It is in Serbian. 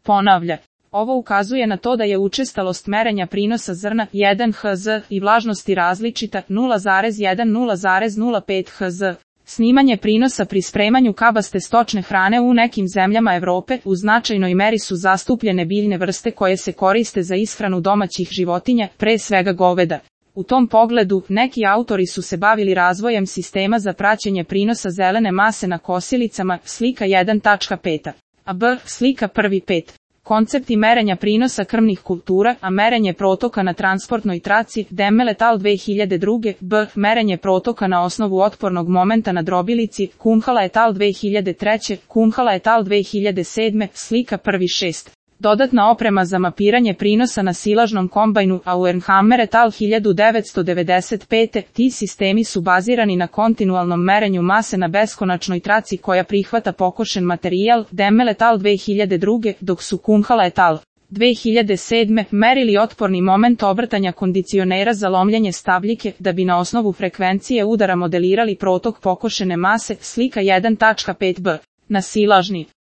ponavlja. Ovo ukazuje na to da je učestalost merenja prinosa zrna 1 Hz i vlažnosti različita 0,1-0,05 Hz. Snimanje prinosa pri spremanju kabaste stočne hrane u nekim zemljama Evrope u značajnoj meri su zastupljene biljne vrste koje se koriste za ishranu domaćih životinja, pre svega goveda. U tom pogledu, neki autori su se bavili razvojem sistema za praćenje prinosa zelene mase na kosilicama, slika 1.5. A B, slika 1.5. Koncepti merenja prinosa krmnih kultura, a merenje protoka na transportnoj traci, Demmel et al. 2002, B. Merenje protoka na osnovu otpornog momenta na drobilici, Kumhala et al. 2003, Kumhala et al. 2007, slika 1.6. Dodatna oprema za mapiranje prinosa na silažnom kombajnu, Auernhammer et al. 1995, ti sistemi su bazirani na kontinualnom merenju mase na beskonačnoj traci koja prihvata pokošen materijal, Demmel et al. 2002, dok su Kumhala et al. 2007. merili otporni moment obrtanja kondicionera za lomljenje stabljike, da bi na osnovu frekvencije udara modelirali protok pokošene mase, slika 1.5b. Na silažni